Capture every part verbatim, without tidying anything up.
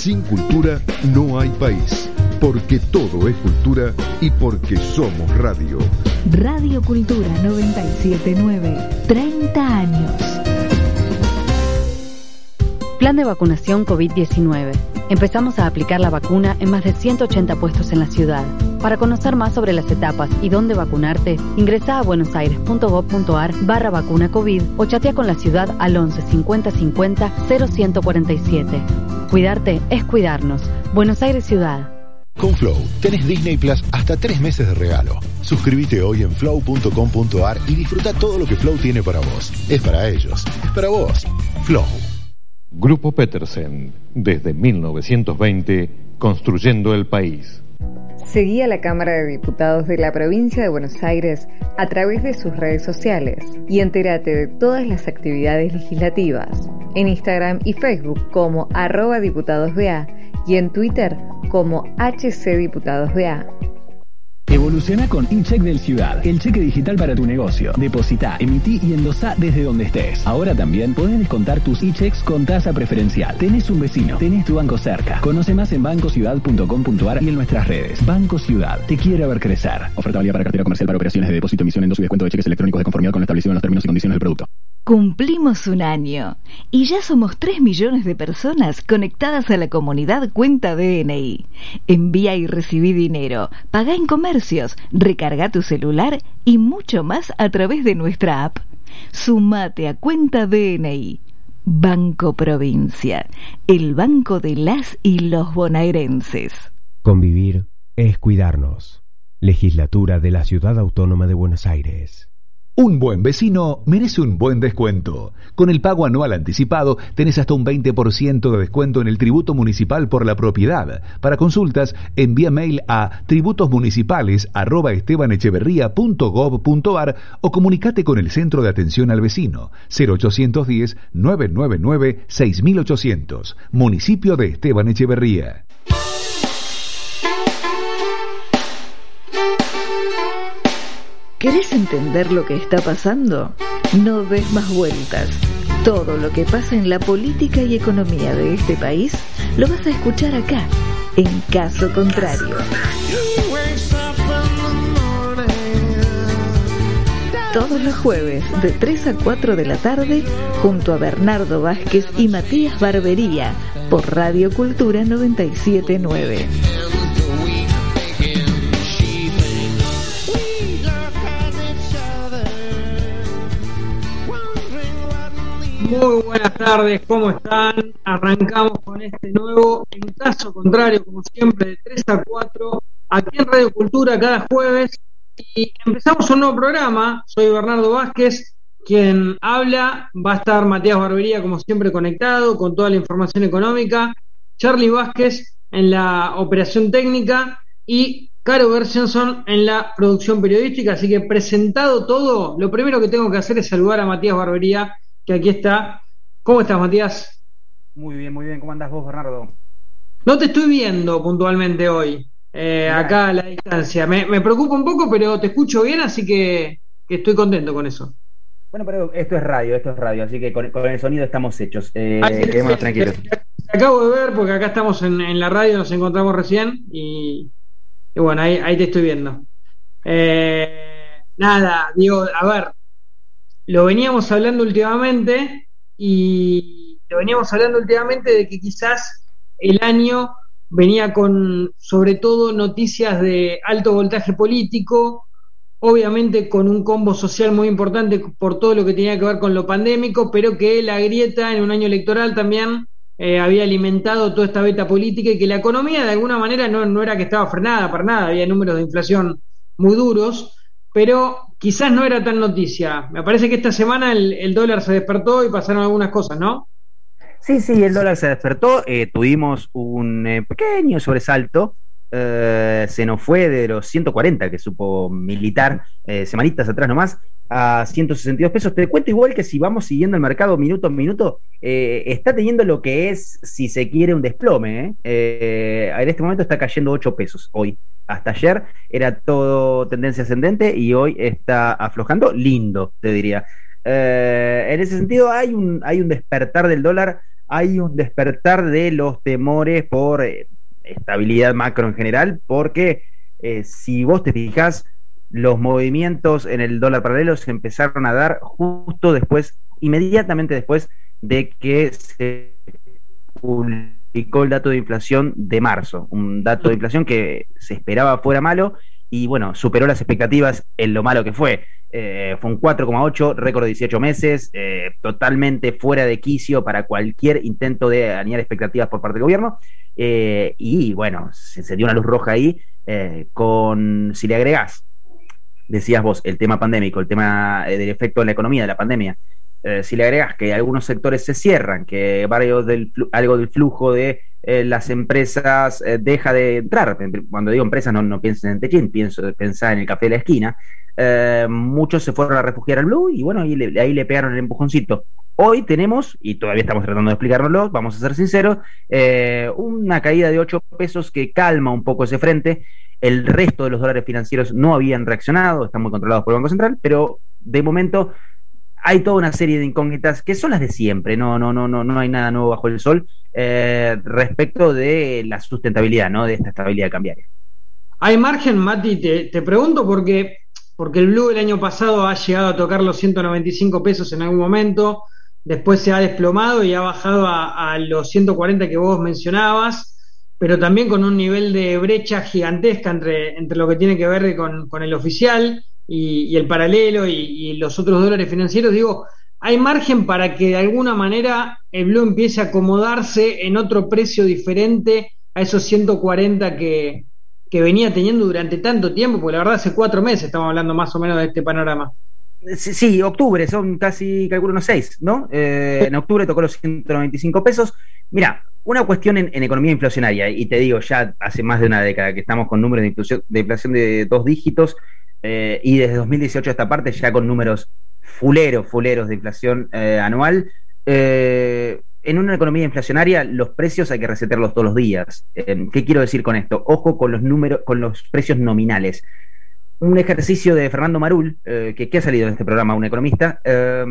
Sin cultura no hay país, porque todo es cultura y porque somos radio. Radio Cultura noventa y siete punto nueve, treinta años. Plan de vacunación COVID diecinueve. Empezamos a aplicar la vacuna en más de ciento ochenta puestos en la ciudad. Para conocer más sobre las etapas y dónde vacunarte, ingresá a buenosaires.gov.ar barra vacuna COVID o chatea con la ciudad al once cincuenta cincuenta cero ciento cuarenta y siete. Cuidarte es cuidarnos. Buenos Aires Ciudad. Con Flow tenés Disney Plus hasta tres meses de regalo. Suscríbete hoy en flow punto com punto ar y disfruta todo lo que Flow tiene para vos. Es para ellos, es para vos. Flow. Grupo Petersen, desde mil novecientos veinte, construyendo el país. Seguí a la Cámara de Diputados de la Provincia de Buenos Aires a través de sus redes sociales y entérate de todas las actividades legislativas en Instagram y Facebook como arroba diputadosba y en Twitter como hcdiputadosba. Evoluciona con eCheck del Ciudad, el cheque digital para tu negocio. Depositá, emití y endosá desde donde estés. Ahora también podés descontar tus eChecks con tasa preferencial. Tenés un vecino, tenés tu banco cerca. Conoce más en banco ciudad punto com punto ar y en nuestras redes. Banco Ciudad, te quiere ver crecer. Oferta válida para cartera comercial para operaciones de depósito, emisión, endoso y descuento de cheques electrónicos de conformidad con lo establecido en los términos y condiciones del producto. Cumplimos un año y ya somos tres millones de personas conectadas a la comunidad Cuenta D N I. Envía y recibí dinero, pagá en comercios, recarga tu celular y mucho más a través de nuestra app. Sumate a Cuenta D N I. Banco Provincia, el banco de las y los bonaerenses. Convivir es cuidarnos. Legislatura de la Ciudad Autónoma de Buenos Aires. Un buen vecino merece un buen descuento. Con el pago anual anticipado tenés hasta un veinte por ciento de descuento en el tributo municipal por la propiedad. Para consultas, envía mail a tributosmunicipales arroba estebanecheverría punto gov punto ar o comunicate con el Centro de Atención al Vecino cero ochocientos diez, nueve nueve nueve, seis mil ochocientos. Municipio de Esteban Echeverría. ¿Querés entender lo que está pasando? No des más vueltas. Todo lo que pasa en la política y economía de este país lo vas a escuchar acá, en Caso Contrario. Todos los jueves de tres a cuatro de la tarde, junto a Bernardo Vázquez y Matías Barbería, por Radio Cultura noventa y siete punto nueve. Muy buenas tardes, ¿cómo están? Arrancamos con este nuevo En Caso Contrario, como siempre, de tres a cuatro, aquí en Radio Cultura cada jueves. Y empezamos un nuevo programa. Soy Bernardo Vázquez, quien habla. Va a estar Matías Barbería, como siempre, conectado con toda la información económica. Charlie Vázquez en la operación técnica y Caro Bersenson en la producción periodística. Así que presentado todo, lo primero que tengo que hacer es saludar a Matías Barbería, que aquí está. ¿Cómo estás, Matías? Muy bien, muy bien. ¿Cómo andás vos, Bernardo? No te estoy viendo puntualmente hoy, eh, acá a la distancia. Me, me preocupa un poco, pero te escucho bien, así que, que estoy contento con eso. Bueno, pero esto es radio, esto es radio, así que con, con el sonido estamos hechos. Eh, quedémonos tranquilos. Te acabo de ver, porque acá estamos en, en la radio, nos encontramos recién, y, y bueno, ahí, ahí te estoy viendo. Eh, nada, digo, a ver, lo veníamos hablando últimamente y lo veníamos hablando últimamente de que quizás el año venía con, sobre todo, noticias de alto voltaje político, obviamente con un combo social muy importante por todo lo que tenía que ver con lo pandémico, pero que la grieta en un año electoral también eh, había alimentado toda esta beta política y que la economía de alguna manera no, no era que estaba frenada para nada, había números de inflación muy duros, pero quizás no era tan noticia. Me parece que esta semana el, el dólar se despertó y pasaron algunas cosas, ¿no? Sí, sí, el dólar se despertó, eh, tuvimos un eh, pequeño sobresalto, eh, se nos fue de los ciento cuarenta que supo militar eh, semanitas atrás nomás, a ciento sesenta y dos pesos. Te cuento igual que si vamos siguiendo el mercado minuto a minuto, eh, está teniendo lo que es, si se quiere, un desplome. ¿eh? Eh, en este momento está cayendo ocho pesos hoy. Hasta ayer era todo tendencia ascendente y hoy está aflojando, lindo, te diría. Eh, en ese sentido hay un, hay un despertar del dólar hay un despertar de los temores por eh, estabilidad macro en general, porque eh, si vos te fijás, los movimientos en el dólar paralelo se empezaron a dar justo después, inmediatamente después de que se publicó el dato de inflación de marzo, un dato de inflación que se esperaba fuera malo y bueno, superó las expectativas en lo malo que fue. Eh, fue un cuatro coma ocho, récord de dieciocho meses, eh, totalmente fuera de quicio para cualquier intento de alinear expectativas por parte del gobierno, eh, y bueno, se, se dio una luz roja ahí, eh, con, si le agregás, decías vos, el tema pandémico, el tema eh, del efecto en la economía de la pandemia, eh, si le agregás que algunos sectores se cierran, que varios del, algo del flujo de eh, las empresas eh, deja de entrar, cuando digo empresas no, no piensen en Techin, pienso pensar en el café de la esquina, eh, muchos se fueron a refugiar al Blue y bueno, ahí le, ahí le pegaron el empujoncito. Hoy tenemos, y todavía estamos tratando de explicárnoslo, vamos a ser sinceros, eh, una caída de ocho pesos que calma un poco ese frente. El resto de los dólares financieros no habían reaccionado, están muy controlados por el Banco Central, pero de momento hay toda una serie de incógnitas que son las de siempre, no, no, no, no, no hay nada nuevo bajo el sol, eh, respecto de la sustentabilidad, ¿no? De esta estabilidad cambiaria. ¿Hay margen, Mati? Te, te pregunto porque, porque el Blue el año pasado ha llegado a tocar los ciento noventa y cinco pesos en algún momento, después se ha desplomado y ha bajado a, a los ciento cuarenta que vos mencionabas, pero también con un nivel de brecha gigantesca entre, entre lo que tiene que ver con, con el oficial y, y el paralelo y, y los otros dólares financieros. Digo, ¿hay margen para que de alguna manera el Blue empiece a acomodarse en otro precio diferente a esos ciento cuarenta que, que venía teniendo durante tanto tiempo? Porque la verdad hace cuatro meses estamos hablando más o menos de este panorama. Sí, sí, octubre, son casi, calculo, unos seis, ¿no? Eh, en octubre tocó los ciento noventa y cinco pesos. Mira, una cuestión en, en economía inflacionaria, y te digo, ya hace más de una década que estamos con números de inflación de, inflación de dos dígitos, eh, y desde dos mil dieciocho a esta parte ya con números fuleros, fuleros de inflación eh, anual. Eh, en una economía inflacionaria los precios hay que resetearlos todos los días. Eh, ¿Qué quiero decir con esto? Ojo con los números, con los precios nominales. Un ejercicio de Fernando Marul, eh, que, que ha salido en este programa, un economista, eh,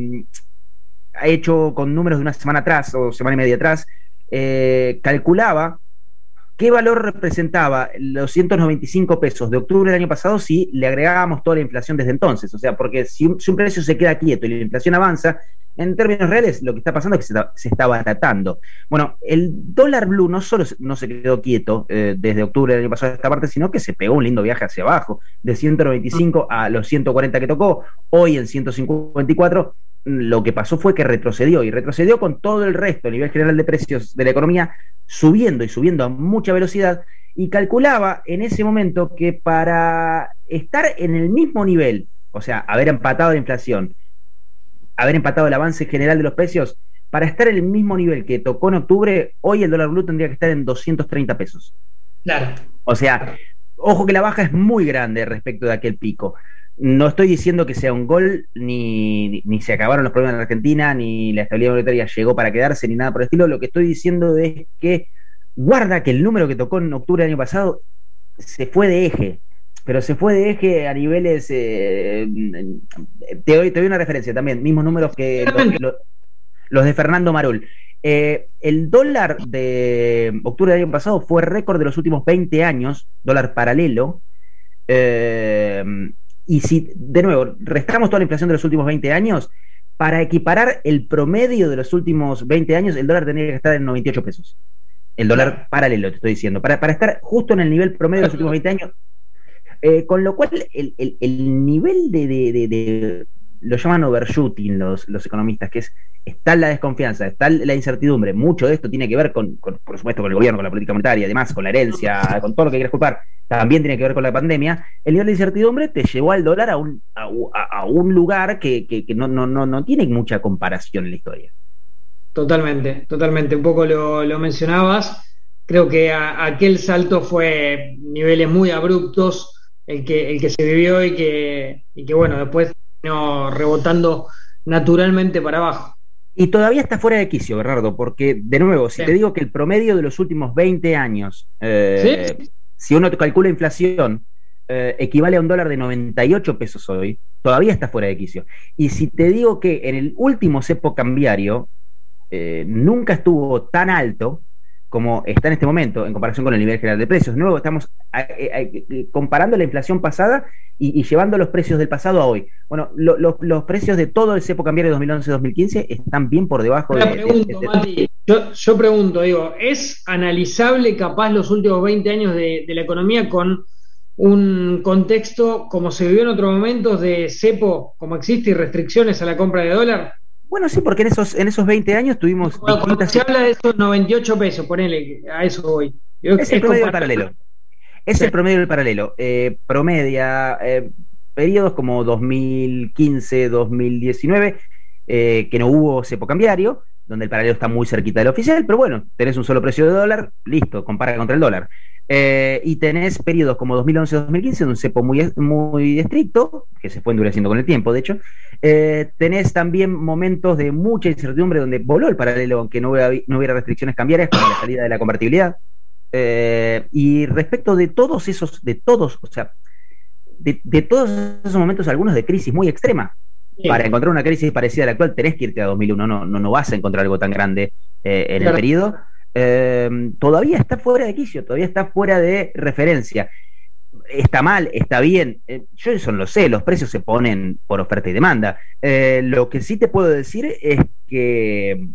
ha hecho con números de una semana atrás o semana y media atrás, eh, calculaba qué valor representaba los ciento noventa y cinco pesos de octubre del año pasado si le agregábamos toda la inflación desde entonces. O sea, porque si un, si un precio se queda quieto y la inflación avanza, en términos reales lo que está pasando es que se está, se está baratando. Bueno, el dólar blue no solo no se quedó quieto eh, desde octubre del año pasado a esta parte, sino que se pegó un lindo viaje hacia abajo, de ciento noventa y cinco a los ciento cuarenta que tocó, hoy en ciento cincuenta y cuatro. Lo que pasó fue que retrocedió, y retrocedió con todo el resto a nivel general de precios de la economía subiendo y subiendo a mucha velocidad, y calculaba en ese momento que para estar en el mismo nivel, o sea, haber empatado la inflación, haber empatado el avance general de los precios, para estar en el mismo nivel que tocó en octubre, hoy el dólar blue tendría que estar en doscientos treinta pesos. Claro. O sea, ojo que la baja es muy grande respecto de aquel pico. No estoy diciendo que sea un gol, ni, ni, ni se acabaron los problemas en Argentina, ni la estabilidad monetaria llegó para quedarse, ni nada por el estilo. Lo que estoy diciendo es que guarda que el número que tocó en octubre del año pasado se fue de eje, pero se fue de eje a niveles... Eh, te, doy, te doy una referencia también, mismos números que los, los, los de Fernando Marul. Eh, el dólar de octubre del año pasado fue récord de los últimos veinte años, dólar paralelo, eh, y si, de nuevo, restamos toda la inflación de los últimos veinte años, para equiparar el promedio de los últimos veinte años, el dólar tendría que estar en noventa y ocho pesos. El dólar paralelo, te estoy diciendo, para, para estar justo en el nivel promedio de los últimos veinte años. Eh, con lo cual, el, el, el nivel de, de, de, de... lo llaman overshooting los, los economistas, que es, está la desconfianza, está la incertidumbre. Mucho de esto tiene que ver con, con, por supuesto, con el gobierno, con la política monetaria, además con la herencia, con todo lo que quieras culpar. También tiene que ver con la pandemia. El nivel de incertidumbre te llevó al dólar a un, a, a un lugar que, que, que no, no, no, no tiene mucha comparación en la historia. Totalmente, totalmente. Un poco lo, lo mencionabas. Creo que a, aquel salto fue niveles muy abruptos el que, el que se vivió y que, y que bueno, después vino rebotando naturalmente para abajo. Y todavía está fuera de quicio, Bernardo, porque, de nuevo, si sí. te digo que el promedio de los últimos veinte años, eh, ¿sí? si uno calcula inflación, eh, equivale a un dólar de noventa y ocho pesos hoy, todavía está fuera de quicio. Y si te digo que en el último cepo cambiario, eh, nunca estuvo tan alto como está en este momento en comparación con el nivel general de precios. De nuevo, estamos a, a, a, comparando la inflación pasada y, y llevando los precios del pasado a hoy. Bueno, lo, lo, los precios de todo el cepo cambiario de dos mil once a dos mil quince están bien por debajo de... Pregunto, de, de, de Mati, yo, yo pregunto, digo, ¿es analizable capaz los últimos veinte años de, de la economía con un contexto como se vivió en otros momentos de cepo, como existe, y restricciones a la compra de dólar? Bueno, sí, porque en esos, en esos veinte años tuvimos... Bueno, cuando se habla de esos noventa y ocho pesos, ponele, a eso voy. Yo, es el promedio del paralelo. Es sí. el promedio del paralelo. Eh, promedia eh, periodos como dos mil quince, dos mil diecinueve, eh, que no hubo cepo cambiario, donde el paralelo está muy cerquita del oficial, pero bueno, tenés un solo precio de dólar, listo, compara contra el dólar. Eh, y tenés periodos como dos mil once a dos mil quince, de un cepo muy, muy estricto, que se fue endureciendo con el tiempo, de hecho. Eh, tenés también momentos de mucha incertidumbre donde voló el paralelo, aunque no hubiera, no hubiera restricciones cambiarias, como la salida de la convertibilidad. Eh, y respecto de todos esos, de todos, o sea, de, de todos esos momentos, algunos de crisis muy extrema. Sí. Para encontrar una crisis parecida a la actual tenés que irte a dos mil uno, no, no, no vas a encontrar algo tan grande eh, en claro. el periodo. Eh, todavía está fuera de quicio, todavía está fuera de referencia. Está mal, está bien, eh, yo eso no lo sé, los precios se ponen por oferta y demanda. Eh, lo que sí te puedo decir es que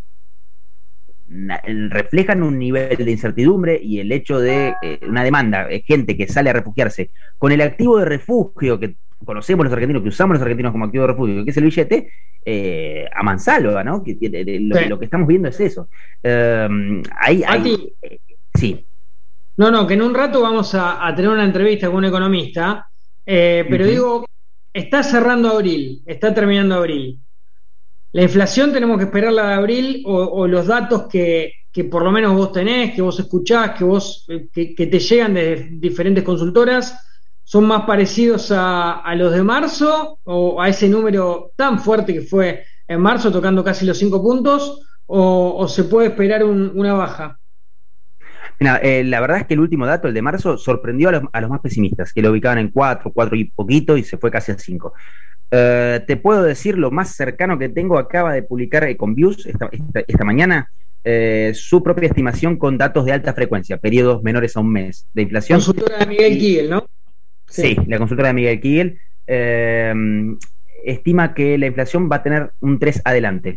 na, reflejan un nivel de incertidumbre y el hecho de eh, una demanda, eh, gente que sale a refugiarse con el activo de refugio que conocemos los argentinos, que usamos los argentinos como activo de refugio, que es el billete, eh, a mansalva, ¿no? Que, que, de, lo, sí. lo que estamos viendo es eso. Um, hay, hay, eh, sí. No, no, que en un rato vamos a, a tener una entrevista con un economista, eh, pero uh-huh. digo, está cerrando abril, está terminando abril. La inflación tenemos que esperarla de abril o, o los datos que, que por lo menos vos tenés, que vos escuchás, que vos que, que te llegan de diferentes consultoras, ¿son más parecidos a, a los de marzo o a ese número tan fuerte que fue en marzo, tocando casi los cinco puntos, o, o se puede esperar un, una baja? Mira, eh, la verdad es que el último dato, el de marzo, sorprendió a los, a los más pesimistas, que lo ubicaban en cuatro, cuatro y poquito, y se fue casi a cinco. Uh, te puedo decir, lo más cercano que tengo, acaba de publicar eh, Convius esta, esta, esta mañana, eh, su propia estimación con datos de alta frecuencia, periodos menores a un mes de inflación. Consultora de Miguel Kigel, ¿no? Sí, sí, la consultora de Miguel Kigel eh, estima que la inflación va a tener un tres adelante.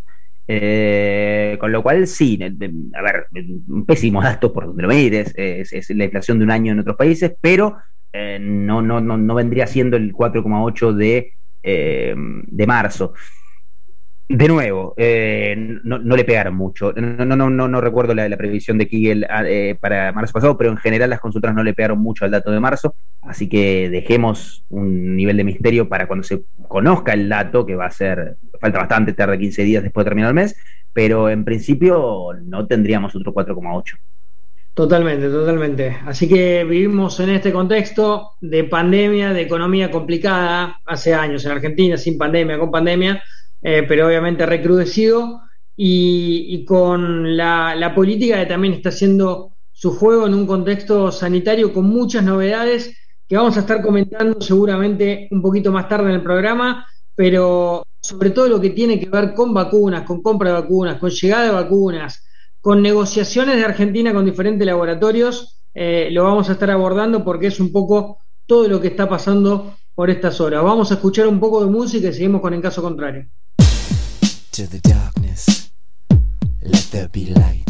Eh, con lo cual, sí, a ver, un pésimo dato por donde lo mires, es, es la inflación de un año en otros países, pero eh, no, no, no, no vendría siendo el cuatro coma ocho de, eh, de marzo. De nuevo, eh, no, no le pegaron mucho. No, no, no, no, no recuerdo la, la previsión de Kigel eh, para marzo pasado, pero en general las consultoras no le pegaron mucho al dato de marzo, así que dejemos un nivel de misterio para cuando se conozca el dato, que va a ser, falta bastante, tarde quince días después de terminar el mes, pero en principio no tendríamos otro cuatro coma ocho. Totalmente, totalmente. Así que vivimos en este contexto de pandemia, de economía complicada, hace años en Argentina, sin pandemia, con pandemia, Eh, pero obviamente recrudecido y, y con la, la política que también está haciendo su juego en un contexto sanitario con muchas novedades que vamos a estar comentando seguramente un poquito más tarde en el programa, pero sobre todo lo que tiene que ver con vacunas, con compra de vacunas, con llegada de vacunas, con negociaciones de Argentina con diferentes laboratorios, eh, lo vamos a estar abordando porque es un poco todo lo que está pasando por estas horas. Vamos a escuchar un poco de música y seguimos con En Caso Contrario. To the darkness, let there be light.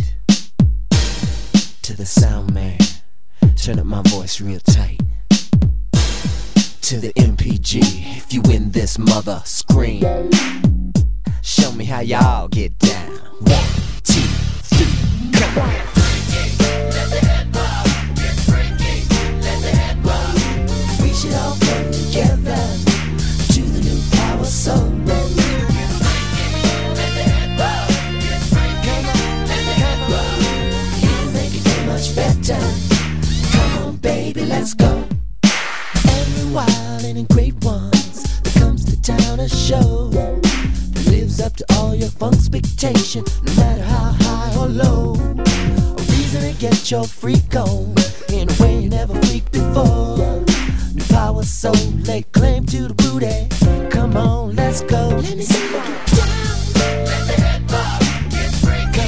To the sound man, turn up my voice real tight. To the M P G, if you in this mother, scream. Show me how y'all get down. One, two, three, come on. Let the head bob, get freaky, let the head bob. We should all come together to the new power soul. Better. Come on, baby, let's go. Every wild and in great ones that comes to town a show that lives up to all your funk expectation, no matter how high or low. A reason to get your freak on in a way you never freaked before. New power soul, lay claim to the booty. Come on, let's go. Let me see you get down. Let the head bob, get freaky.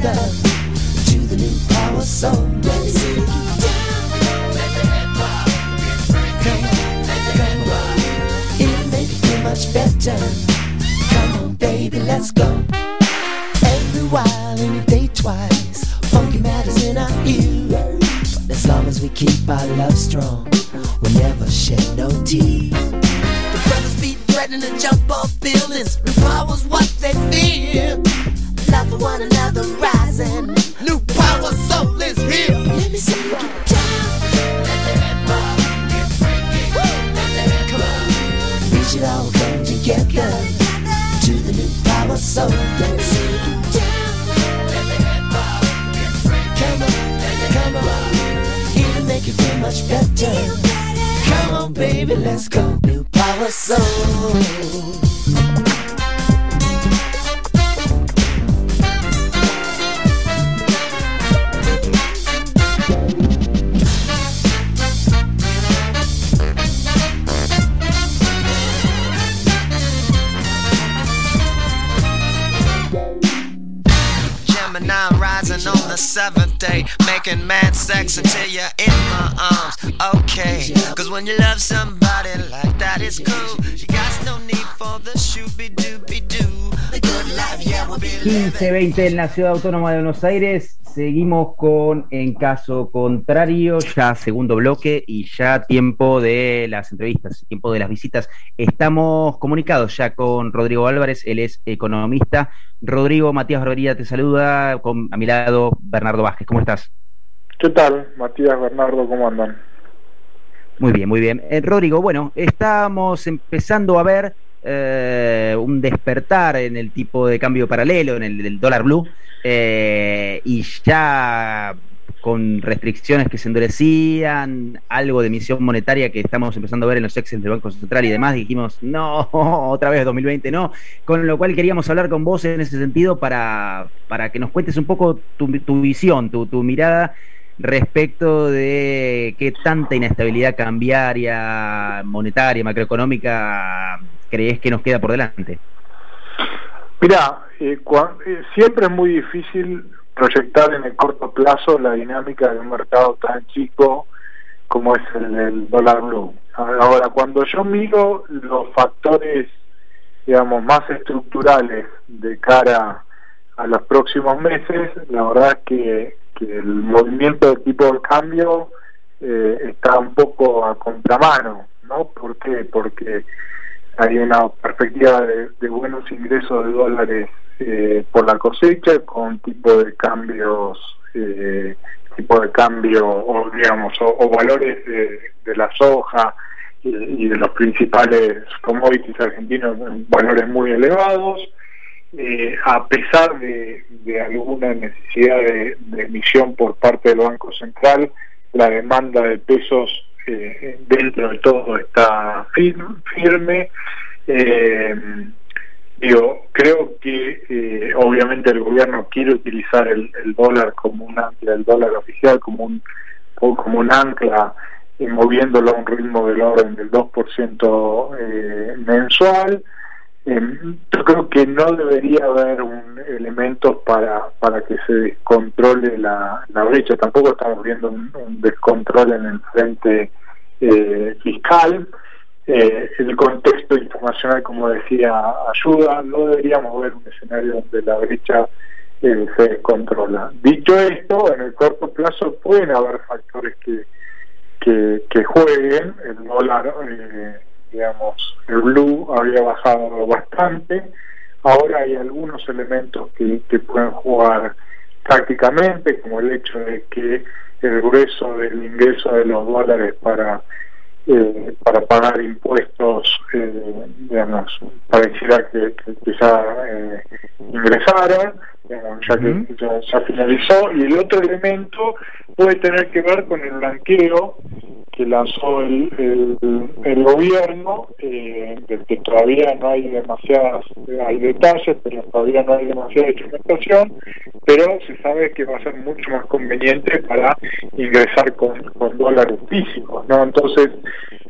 together to the new power soul. Let me see you get down. Let the hip hop get freaky. Come on, let the hip hop. It'll make you feel much better. Come on, baby, let's go. Every while, any day, twice. Funky matters in our ear. But as long as we keep our love strong, we'll never shed no tears. The brothers be threatening to jump off buildings. New power's what they fear. Love for one another rising. New power soul is here. Let me see you get down. Let the hip hop get freaky. Let the hip hop. We should all come together to the new power soul. Let me see you get down. Let the hip hop get freaky. Come on, come on. It'll make you feel much better. Come on, baby, let's go. New power soul. Gemini rising on the seventh day, making mad sex until you're in my arms. Okay, cause when you love somebody like that, it's cool. You got no need for the shooby-dooby-doo. The good life, yeah, we'll be living. quince veinte en la Ciudad Autónoma de Buenos Aires. Seguimos con En Caso Contrario, ya segundo bloque y ya tiempo de las entrevistas, tiempo de las visitas. Estamos comunicados ya con Rodrigo Álvarez, él es economista. Rodrigo, Matías Barbería te saluda, con, a mi lado Bernardo Vázquez, ¿cómo estás? ¿Qué tal, Matías, Bernardo, cómo andan? Muy bien, muy bien. Eh, Rodrigo, bueno, estamos empezando a ver eh, un despertar en el tipo de cambio paralelo, en el del dólar blue, eh, y ya con restricciones que se endurecían, algo de emisión monetaria que estamos empezando a ver en los excels del Banco Central y demás, dijimos, no, otra vez dos mil veinte, no, con lo cual queríamos hablar con vos en ese sentido para, para que nos cuentes un poco tu, tu visión, tu, tu mirada respecto de qué tanta inestabilidad cambiaria, monetaria, macroeconómica crees que nos queda por delante. Mirá, eh, eh, siempre es muy difícil proyectar en el corto plazo la dinámica de un mercado tan chico como es el del dólar blue. Ahora, cuando yo miro los factores, digamos, más estructurales de cara a los próximos meses, la verdad es que, que el movimiento de tipo de cambio eh, está un poco a contramano, ¿no? ¿Por qué? Porque hay una perspectiva de, de buenos ingresos de dólares eh, por la cosecha, con tipo de cambios, eh, tipo de cambio, o digamos, o, o valores de, de la soja y, y de los principales commodities argentinos, valores muy elevados, eh, a pesar de, de alguna necesidad de, de emisión por parte del Banco Central, la demanda de pesos eh, dentro de todo está firme, firme. Eh, digo, creo que eh, obviamente el gobierno quiere utilizar el, el dólar como un ancla, el dólar oficial como un como un ancla, eh, moviéndolo a un ritmo del orden del dos por ciento eh, mensual. Eh, yo creo que no debería haber un elementos para para que se descontrole la, la brecha. Tampoco estamos viendo un, un descontrol en el frente eh, fiscal. Eh, el contexto internacional, como decía, ayuda. No deberíamos ver un escenario donde la brecha eh, se descontrola. Dicho esto, en el corto plazo pueden haber factores que que, que jueguen. El dólar, eh, digamos, el blue había bajado bastante. Ahora hay algunos elementos que, que pueden jugar tácticamente, como el hecho de que el grueso del ingreso de los dólares para Eh, para pagar impuestos, eh, digamos, pareciera que, que, que ya eh, ingresaron, digamos, ya que ya, ya finalizó. Y el otro elemento puede tener que ver con el blanqueo que lanzó el, el, el gobierno, eh, del que todavía no hay demasiadas, hay detalles, pero todavía no hay demasiada instrumentación, pero se sabe que va a ser mucho más conveniente para ingresar con, con dólares físicos, ¿no? Entonces,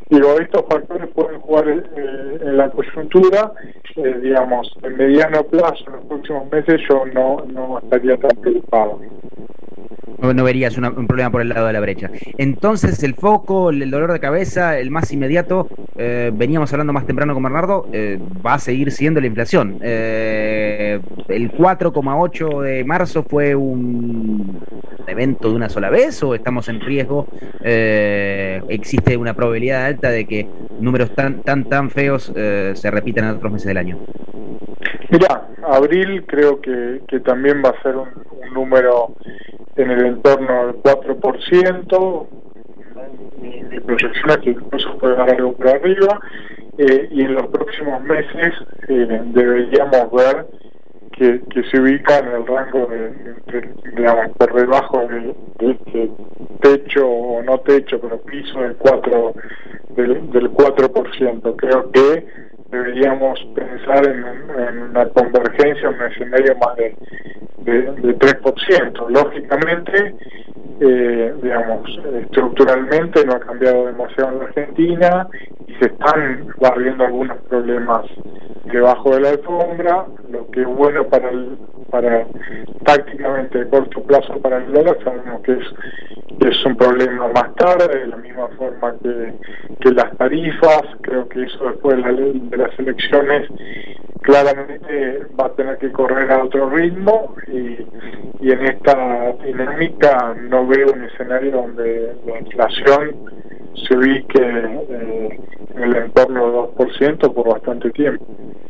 Digo, estos factores pueden jugar eh, en la coyuntura, eh, digamos, en mediano plazo, en los próximos meses yo no, no estaría tan preocupado. No, no verías una, un problema por el lado de la brecha. Entonces, el foco, el, el dolor de cabeza, el más inmediato, eh, veníamos hablando más temprano con Bernardo, eh, va a seguir siendo la inflación. Eh, el cuatro coma ocho de marzo fue un evento de una sola vez, o estamos en riesgo, eh, existe una probabilidad alta de que números tan tan tan feos eh, se repitan en otros meses del año. Mirá, abril creo que, que también va a ser un, un número en el entorno del cuatro por ciento, mi, mi proyección es que incluso puede dar algo por arriba, eh, y en los próximos meses eh, deberíamos ver que, que se ubica en el rango de, de, digamos, por debajo de, de este techo o no techo, pero piso del cuatro del, del cuatro por ciento. Creo que deberíamos pensar en, en una convergencia, en un escenario más de, de, de tres por ciento. Lógicamente, eh, digamos, estructuralmente no ha cambiado demasiado en la Argentina y se están barriendo algunos problemas debajo de la alfombra. Lo que es bueno para el, para tácticamente de corto plazo para el dólar, sabemos que es, que es un problema más tarde, de la misma forma que, que las tarifas. Creo que eso después de, la, de las elecciones claramente va a tener que correr a otro ritmo, y, y en esta dinámica no veo un escenario donde la inflación se ubique eh, en el entorno del dos por ciento por bastante tiempo.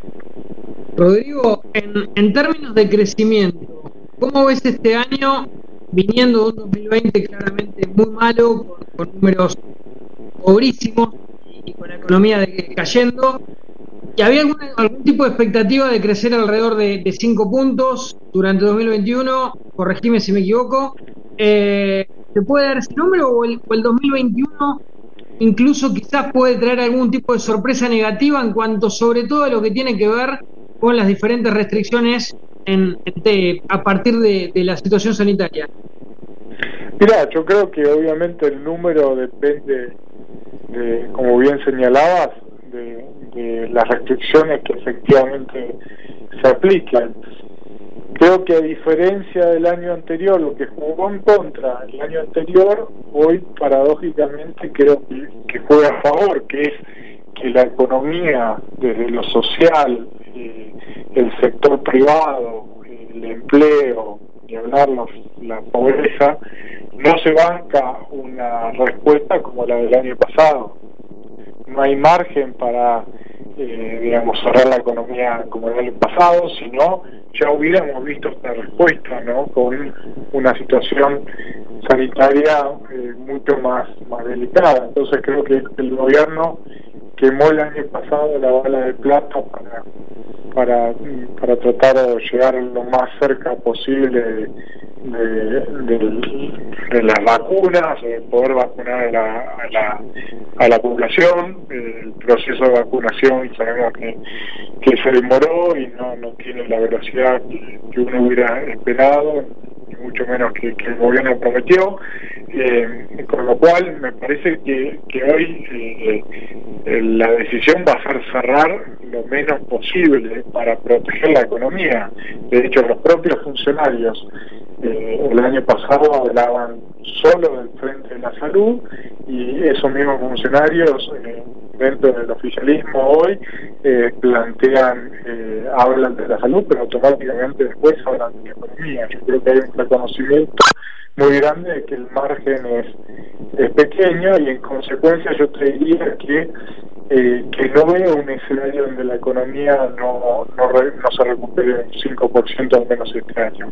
Rodrigo, en, en términos de crecimiento, ¿cómo ves este año viniendo de un dos mil veinte claramente muy malo, con, con números pobrísimos y, y con la economía de, cayendo? ¿Y había algún, algún tipo de expectativa de crecer alrededor de, de cinco puntos durante dos mil veintiuno? Corregime si me equivoco. Eh, ¿Se puede dar ese número o el, o el dos mil veintiuno incluso quizás puede traer algún tipo de sorpresa negativa en cuanto sobre todo a lo que tiene que ver con las diferentes restricciones en, en, a partir de, de la situación sanitaria? Mira, yo creo que obviamente el número depende de, como bien señalabas, de, de las restricciones que efectivamente se aplican. Creo que a diferencia del año anterior, lo que jugó en contra el año anterior, hoy paradójicamente creo que, que juega a favor, que es que la economía, desde lo social, eh, el sector privado, el empleo, y hablar los, la pobreza, no se banca una respuesta como la del año pasado. No hay margen para, eh, digamos, cerrar la economía como el año pasado, sino ya hubiéramos visto esta respuesta, ¿no? Con una situación sanitaria eh, mucho más, más delicada. Entonces creo que el gobierno quemó el año pasado la bala de plata para para para tratar de llegar lo más cerca posible de, de, de, de las vacunas, de poder vacunar a la, a la, a la población. El proceso de vacunación sabemos que, que se demoró y no, no tiene la velocidad que, que uno hubiera esperado, ni mucho menos que, que el gobierno prometió, eh, con lo cual me parece que, que hoy eh, eh, la decisión va a ser cerrar lo menos posible para proteger la economía. De hecho, los propios funcionarios eh, el año pasado hablaban solo del Frente de la Salud, y esos mismos funcionarios eh, dentro del oficialismo hoy eh, plantean, eh, hablan de la salud, pero automáticamente después hablan de la economía. Yo creo que hay un reconocimiento muy grande de que el margen es, es pequeño, y en consecuencia yo te diría que eh, que no veo un escenario donde la economía no, no, re, no se recupere un cinco por ciento al menos este año.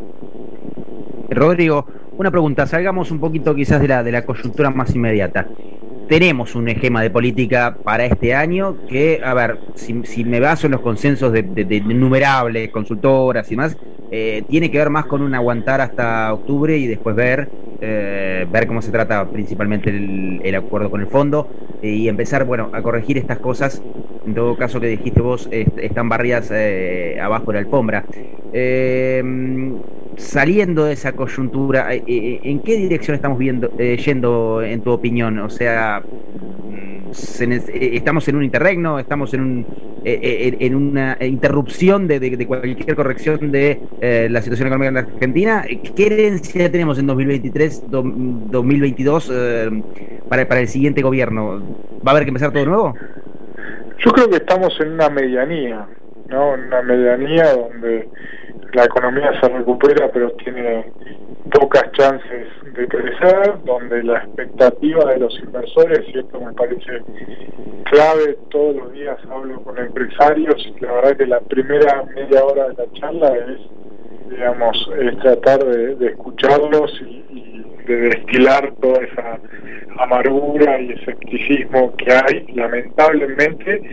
Rodrigo, una pregunta, salgamos un poquito quizás de la, de la coyuntura más inmediata. Tenemos un esquema de política para este año que, a ver, si, si me baso en los consensos de, de, de innumerables consultoras y más, eh, tiene que ver más con un aguantar hasta octubre y después ver eh, ver cómo se trata principalmente el, el acuerdo con el fondo, eh, y empezar, bueno, a corregir estas cosas, en todo caso que dijiste vos, est están barridas eh, abajo de la alfombra. Eh, saliendo de esa coyuntura, ¿en qué dirección estamos viendo, eh, yendo en tu opinión? O sea, se, estamos en un interregno, estamos en, un, en, en una interrupción de, de, de cualquier corrección de eh, la situación económica en la Argentina. ¿Qué herencia tenemos en dos mil veintitrés, dos mil veintidós eh, para, para el siguiente gobierno? ¿Va a haber que empezar todo de nuevo? Yo creo que estamos en una medianía, ¿no? Una medianía donde la economía se recupera pero tiene pocas chances de crecer, donde la expectativa de los inversores, y esto me parece clave, todos los días hablo con empresarios y la verdad que la primera media hora de la charla es, digamos, es tratar de, de escucharlos y, y de destilar toda esa amargura y escepticismo que hay, lamentablemente,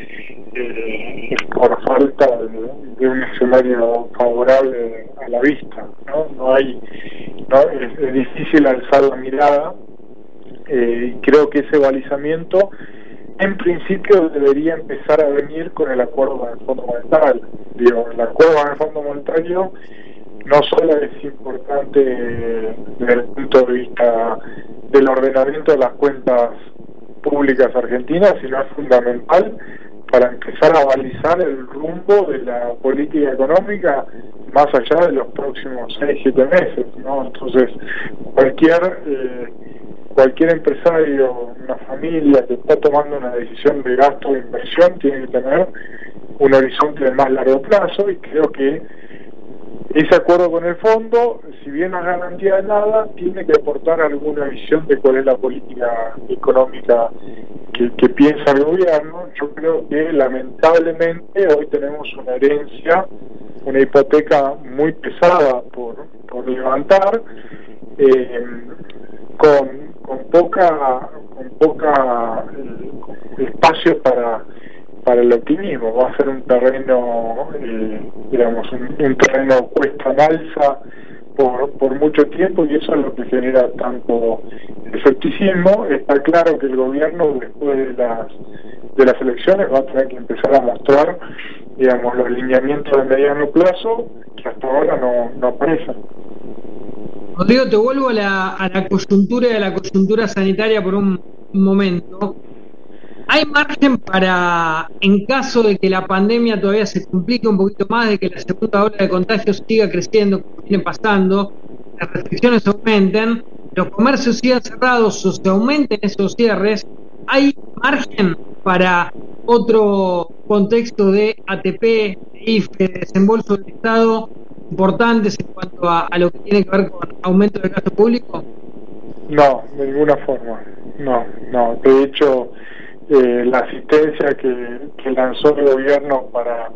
eh, por falta de, de un escenario favorable a la vista, ¿no? No hay, no es, es difícil alzar la mirada, eh, y creo que ese balizamiento en principio debería empezar a venir con el acuerdo con el Fondo Monetario. Digo, el acuerdo con el Fondo Monetario no solo es importante desde el punto de vista del ordenamiento de las cuentas públicas argentinas, sino es fundamental para empezar a balizar el rumbo de la política económica más allá de los próximos seis, siete meses, ¿no? Entonces, cualquier eh, cualquier empresario, una familia que está tomando una decisión de gasto o de inversión tiene que tener un horizonte de más largo plazo, y creo que ese acuerdo con el fondo, si bien no es garantía de nada, tiene que aportar alguna visión de cuál es la política económica que, que piensa el gobierno. Yo creo que lamentablemente hoy tenemos una herencia, una hipoteca muy pesada por, por levantar, eh, con, con poca, con poca eh, espacio para para el optimismo. Va a ser un terreno, eh, digamos, un, un terreno cuesta en alza por, por mucho tiempo, y eso es lo que genera tanto escepticismo. Está claro que el gobierno, después de las de las elecciones, va a tener que empezar a mostrar, digamos, los lineamientos de mediano plazo que hasta ahora no, no aparecen. Rodrigo, te vuelvo a la, a la coyuntura y a la coyuntura sanitaria por un, un momento. ¿Hay margen para, en caso de que la pandemia todavía se complique un poquito más, de que la segunda ola de contagios siga creciendo, como viene pasando, las restricciones aumenten, los comercios sigan cerrados o se aumenten esos cierres? ¿Hay margen para otro contexto de A T P, I F E, desembolso del Estado importantes en cuanto a, a lo que tiene que ver con aumento del gasto público? No, de ninguna forma. No, no. De hecho, Eh, la asistencia que, que lanzó el gobierno para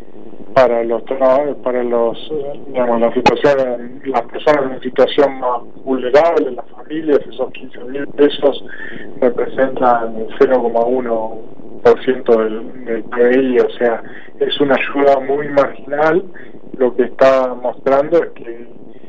para los para los digamos la situación, las personas en situación más vulnerable, las familias, esos quince mil pesos representan el cero coma uno por ciento del, del P B I, o sea, es una ayuda muy marginal. Lo que está mostrando es que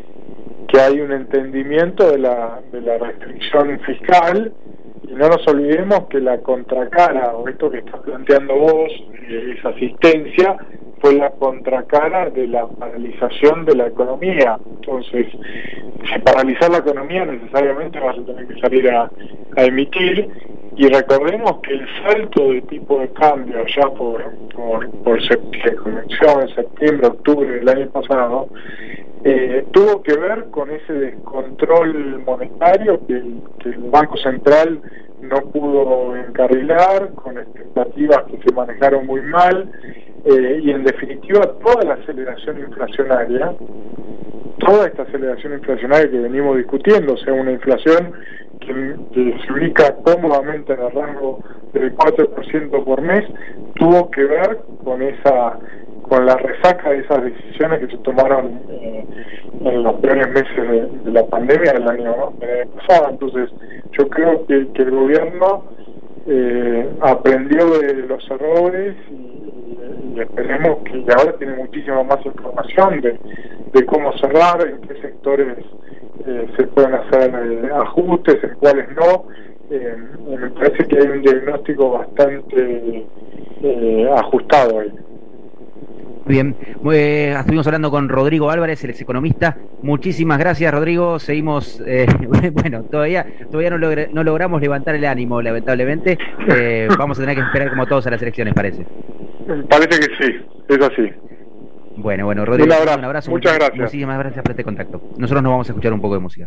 que hay un entendimiento de la de la restricción fiscal. Y no nos olvidemos que la contracara, o esto que estás planteando vos, eh, esa asistencia, fue la contracara de la paralización de la economía. Entonces, si paralizar la economía, necesariamente vas a tener que salir a, a emitir. Y recordemos que el salto de tipo de cambio ya por, por, por septiembre, comenzó en septiembre, octubre del año pasado, eh, tuvo que ver con ese descontrol monetario que el, que el Banco Central no pudo encarrilar, con expectativas que se manejaron muy mal, eh, y en definitiva toda la aceleración inflacionaria, toda esta aceleración inflacionaria que venimos discutiendo, o sea, una inflación que, que se ubica cómodamente en el rango del cuatro por ciento por mes, tuvo que ver con esa con la resaca de esas decisiones que se tomaron eh, en los peores meses de, de la pandemia del año, del año pasado. Entonces, yo creo que, que el gobierno eh, aprendió de los errores y, y esperemos que ahora tiene muchísima más información de, de cómo cerrar, en qué sectores eh, se pueden hacer eh, ajustes, en cuáles no. Eh, me parece que hay un diagnóstico bastante eh, ajustado ahí. Muy bien, eh, estuvimos hablando con Rodrigo Álvarez, el ex economista. Muchísimas gracias, Rodrigo. Seguimos, eh, bueno, todavía todavía no, logre, no logramos levantar el ánimo, lamentablemente. Eh, vamos a tener que esperar como todos a las elecciones, parece. Parece que sí, es así. Bueno, bueno, Rodrigo, un abrazo. Un abrazo Muchas muchas, gracias. Muchísimas gracias por este contacto. Nosotros nos vamos a escuchar un poco de música.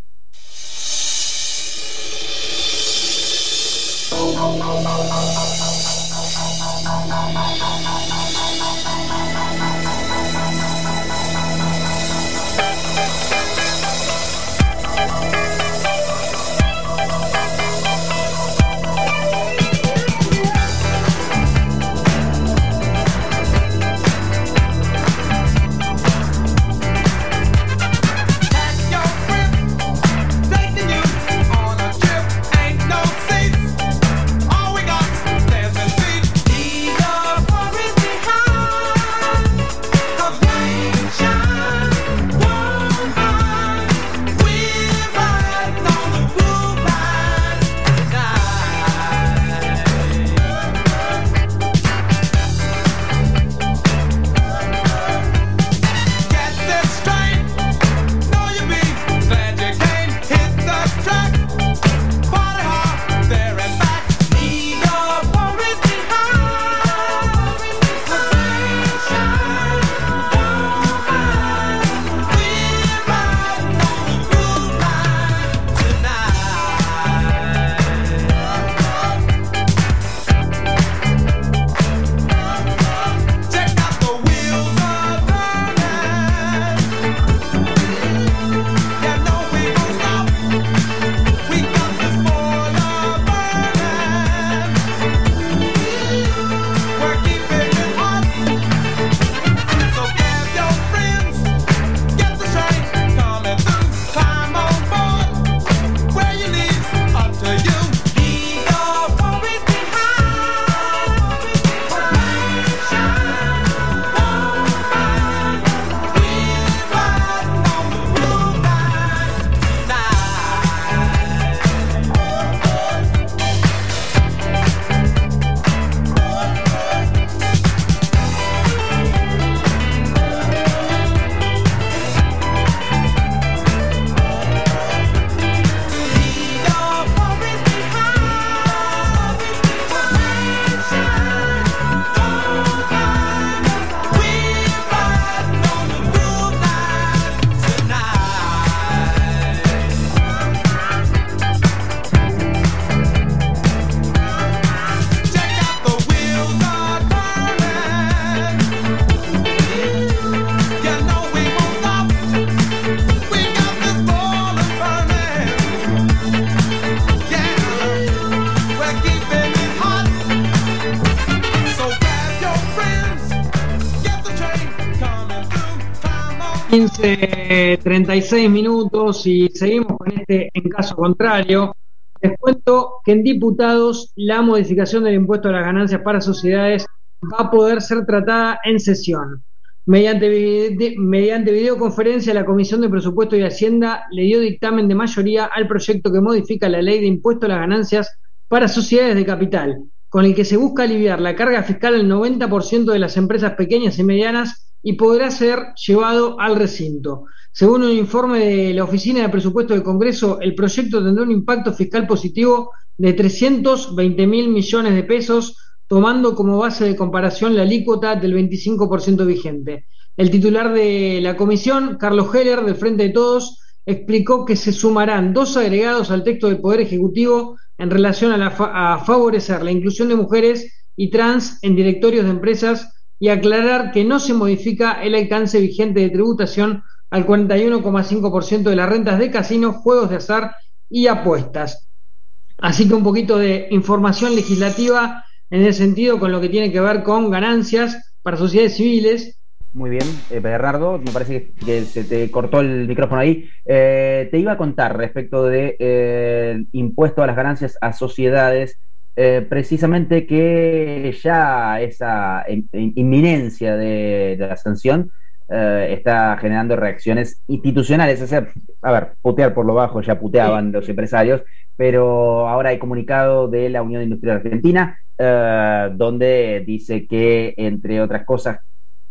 quince treinta y seis minutos y seguimos con este en caso contrario. Les cuento que en diputados la modificación del impuesto a las ganancias para sociedades va a poder ser tratada en sesión. Mediante, vide- mediante videoconferencia, la Comisión de Presupuesto y Hacienda le dio dictamen de mayoría al proyecto que modifica la ley de impuesto a las ganancias para sociedades de capital, con el que se busca aliviar la carga fiscal al noventa por ciento de las empresas pequeñas y medianas y podrá ser llevado al recinto. Según un informe de la Oficina de Presupuesto del Congreso, el proyecto tendrá un impacto fiscal positivo de trescientos veinte mil millones de pesos, tomando como base de comparación la alícuota del veinticinco por ciento vigente. El titular de la comisión, Carlos Heller, del Frente de Todos, explicó que se sumarán dos agregados al texto del Poder Ejecutivo en relación a, la fa- a favorecer la inclusión de mujeres y trans en directorios de empresas y aclarar que no se modifica el alcance vigente de tributación al cuarenta y uno coma cinco por ciento de las rentas de casinos, juegos de azar y apuestas. Así que un poquito de información legislativa en ese sentido con lo que tiene que ver con ganancias para sociedades civiles. Muy bien, eh, Bernardo, me parece que, que se te cortó el micrófono ahí. Eh, te iba a contar respecto de eh, impuesto a las ganancias a sociedades, eh, precisamente que ya esa in- in- inminencia de, de la sanción eh, está generando reacciones institucionales. O sea, a ver, putear por lo bajo ya puteaban los empresarios, pero ahora hay comunicado de la Unión Industrial Argentina, eh, donde dice que, entre otras cosas,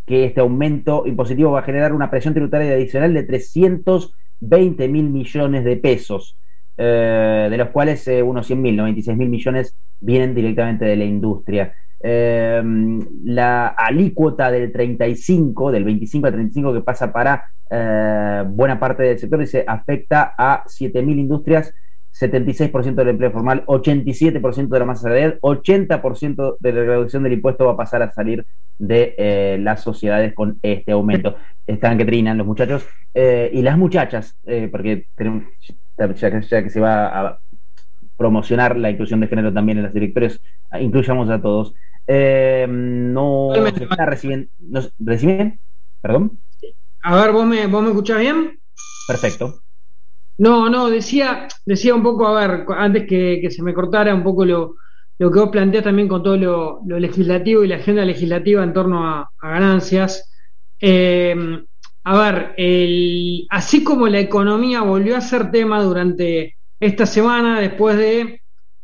que este aumento impositivo va a generar una presión tributaria adicional de trescientos veinte mil millones de pesos, eh, de los cuales eh, unos cien mil, noventa y seis mil millones vienen directamente de la industria. Eh, la alícuota del treinta y cinco, del veinticinco al treinta y cinco que pasa para eh, buena parte del sector, dice, afecta a siete mil industrias, setenta y seis por ciento del empleo formal, ochenta y siete por ciento de la masa salarial, ochenta por ciento de la reducción del impuesto va a pasar a salir de eh, las sociedades con este aumento. Están que trinan los muchachos eh, y las muchachas, eh, porque tenemos, ya, que, ya que se va a promocionar la inclusión de género también en los directorios, incluyamos a todos. Eh, no se está recibiendo, no, ¿reciben? ¿Perdón? A ver, ¿vos me, vos me escuchás bien? Perfecto. No, no, decía, decía un poco, a ver, antes que, que se me cortara un poco lo, lo que vos planteás también con todo lo, lo legislativo y la agenda legislativa en torno a, a ganancias. Eh, a ver, el, así como la economía volvió a ser tema durante esta semana, después de,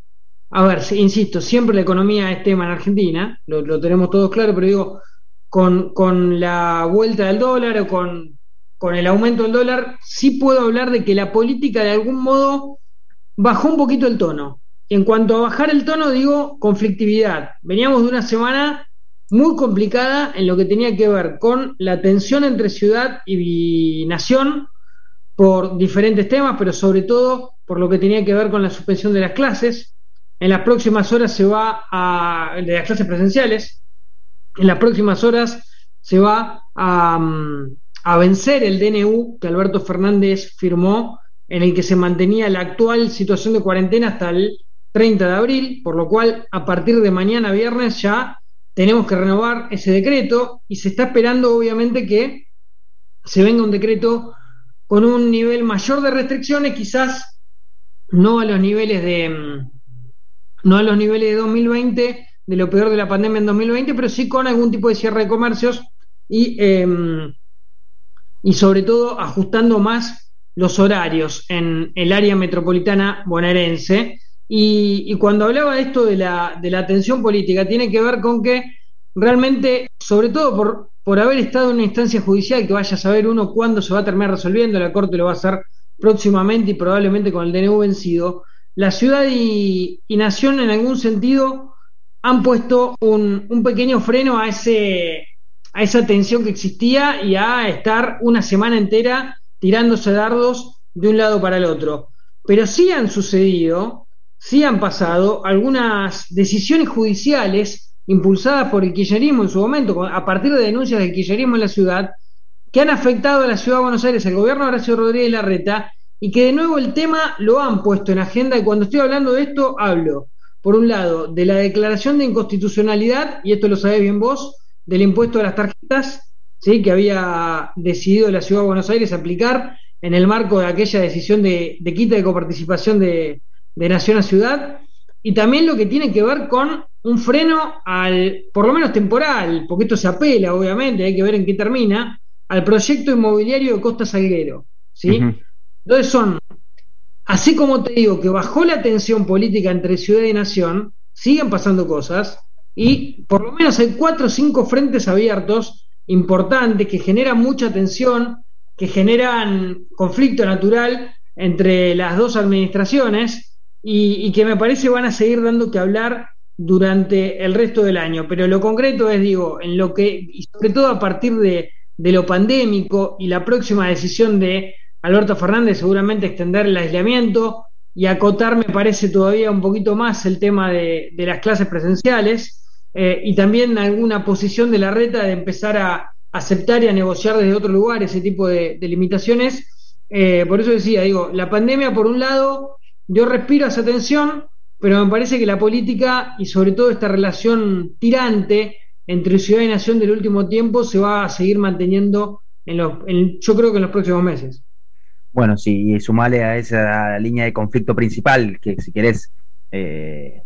a ver, insisto, siempre la economía es tema en Argentina, lo, lo tenemos todos claro, pero digo, con, con la vuelta del dólar o con, con el aumento del dólar, sí puedo hablar de que la política de algún modo bajó un poquito el tono. En cuanto a bajar el tono, digo conflictividad. Veníamos de una semana muy complicada en lo que tenía que ver con la tensión entre ciudad y nación por diferentes temas, pero sobre todo por lo que tenía que ver con la suspensión de las clases. En las próximas horas se va a, de las clases presenciales, en las próximas horas se va a, a vencer el D N U que Alberto Fernández firmó, en el que se mantenía la actual situación de cuarentena hasta el treinta de abril, por lo cual a partir de mañana viernes ya tenemos que renovar ese decreto y se está esperando obviamente que se venga un decreto con un nivel mayor de restricciones, quizás no a los niveles de no a los niveles de dos mil veinte, de lo peor de la pandemia en dos mil veinte, pero sí con algún tipo de cierre de comercios y, eh, y sobre todo ajustando más los horarios en el área metropolitana bonaerense. Y, y cuando hablaba de esto de la, de la tensión política, tiene que ver con que realmente, sobre todo por, por haber estado en una instancia judicial, que vaya a saber uno cuándo se va a terminar resolviendo, la Corte lo va a hacer próximamente y probablemente con el D N U vencido, la ciudad y, y nación en algún sentido han puesto un, un pequeño freno a ese a esa tensión que existía y a estar una semana entera tirándose dardos de un lado para el otro. Pero sí han sucedido, sí han pasado algunas decisiones judiciales impulsadas por el kirchnerismo en su momento, a partir de denuncias del kirchnerismo en la ciudad, que han afectado a la ciudad de Buenos Aires, al gobierno de Horacio Rodríguez Larreta, y que de nuevo el tema lo han puesto en agenda. Y cuando estoy hablando de esto, hablo, por un lado, de la declaración de inconstitucionalidad, y esto lo sabés bien vos, del impuesto a las tarjetas, ¿sí?, que había decidido la ciudad de Buenos Aires aplicar en el marco de aquella decisión de, de quita de coparticipación de, de Nación a Ciudad, y también lo que tiene que ver con un freno al, por lo menos temporal, porque esto se apela, obviamente, hay que ver en qué termina, al proyecto inmobiliario de Costa Salguero, ¿sí? Uh-huh. Entonces son, así como te digo que bajó la tensión política entre ciudad y nación, siguen pasando cosas, y por lo menos hay cuatro o cinco frentes abiertos importantes que generan mucha tensión, que generan conflicto natural entre las dos administraciones y, y que me parece van a seguir dando que hablar durante el resto del año. Pero lo concreto es, digo, en lo que, y sobre todo a partir de, de lo pandémico y la próxima decisión de Alberto Fernández, seguramente extender el aislamiento y acotar, me parece todavía un poquito más el tema de, de las clases presenciales, eh, y también alguna posición de Larreta de empezar a aceptar y a negociar desde otro lugar ese tipo de, de limitaciones. Eh, por eso decía, digo, la pandemia por un lado, yo respiro esa tensión, pero me parece que la política y sobre todo esta relación tirante entre ciudad y nación del último tiempo se va a seguir manteniendo en los, en, yo creo que en los próximos meses. Bueno, sí, y sumale a esa línea de conflicto principal, que si querés, eh,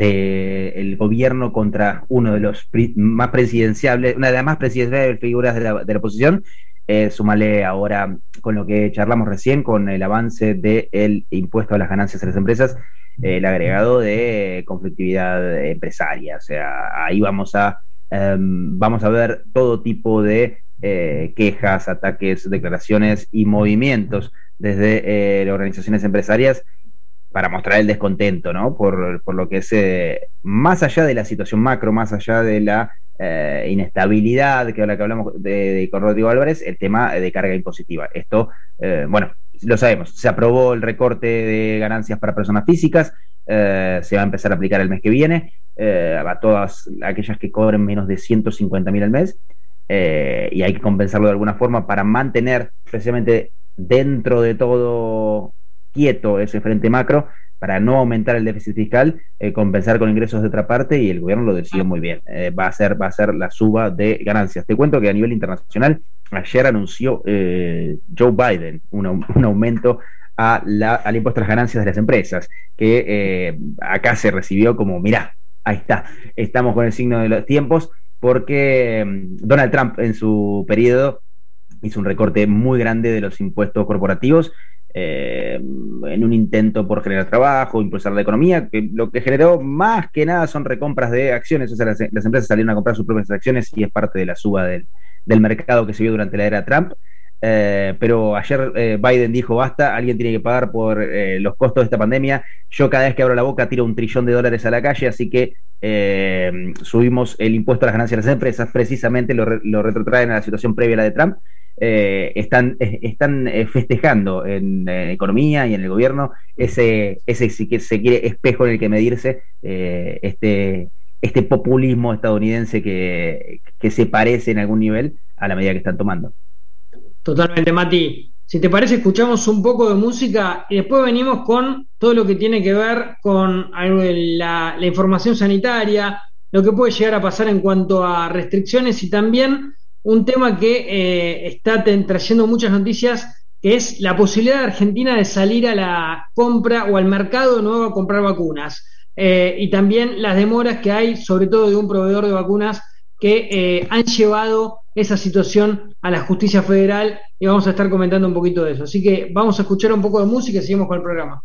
del gobierno contra uno de los pri- más presidenciables, una de las más presidenciables figuras de la, de la oposición, eh, sumale ahora con lo que charlamos recién, con el avance del impuesto a las ganancias de las empresas, eh, el agregado de conflictividad empresaria. O sea, ahí vamos a eh, vamos a ver todo tipo de eh, quejas, ataques, declaraciones y movimientos desde eh, las organizaciones empresarias para mostrar el descontento, ¿no? Por, por lo que es, eh, más allá de la situación macro, más allá de la eh, inestabilidad, que ahora que hablamos de, de con Rodrigo Álvarez, el tema de carga impositiva. Esto, eh, bueno, lo sabemos, se aprobó el recorte de ganancias para personas físicas, eh, se va a empezar a aplicar el mes que viene, eh, a todas aquellas que cobren menos de ciento cincuenta mil al mes, eh, y hay que compensarlo de alguna forma para mantener precisamente dentro de todo quieto ese frente macro, para no aumentar el déficit fiscal, eh, compensar con ingresos de otra parte, y el gobierno lo decidió muy bien. Eh, va a ser, va a ser la suba de ganancias. Te cuento que a nivel internacional, ayer anunció eh, Joe Biden un, un aumento a la, al impuesto a las ganancias de las empresas, que eh, acá se recibió como, mirá, ahí está, estamos con el signo de los tiempos, porque eh, Donald Trump en su periodo hizo un recorte muy grande de los impuestos corporativos, Eh, en un intento por generar trabajo, impulsar la economía, que lo que generó más que nada son recompras de acciones. O sea, las, las empresas salieron a comprar sus propias acciones, y es parte de la suba del, del mercado que se vio durante la era Trump. Eh, pero ayer eh, Biden dijo, basta, alguien tiene que pagar por eh, los costos de esta pandemia. Yo cada vez que abro la boca tiro un trillón de dólares a la calle, así que eh, subimos el impuesto a las ganancias de las empresas. Precisamente lo, re, lo retrotraen a la situación previa a la de Trump. Eh, están, eh, están eh, festejando en eh, economía y en el gobierno ese, ese si que se quiere espejo en el que medirse, eh, este, este populismo estadounidense que, que se parece en algún nivel a la medida que están tomando. Totalmente, Mati. Si te parece, escuchamos un poco de música y después venimos con todo lo que tiene que ver con la, la información sanitaria, lo que puede llegar a pasar en cuanto a restricciones, y también un tema que eh, está trayendo muchas noticias, que es la posibilidad de Argentina de salir a la compra o al mercado de nuevo a comprar vacunas, eh, y también las demoras que hay, sobre todo de un proveedor de vacunas, que eh, han llevado esa situación a la justicia federal, y vamos a estar comentando un poquito de eso. Así que vamos a escuchar un poco de música y seguimos con el programa.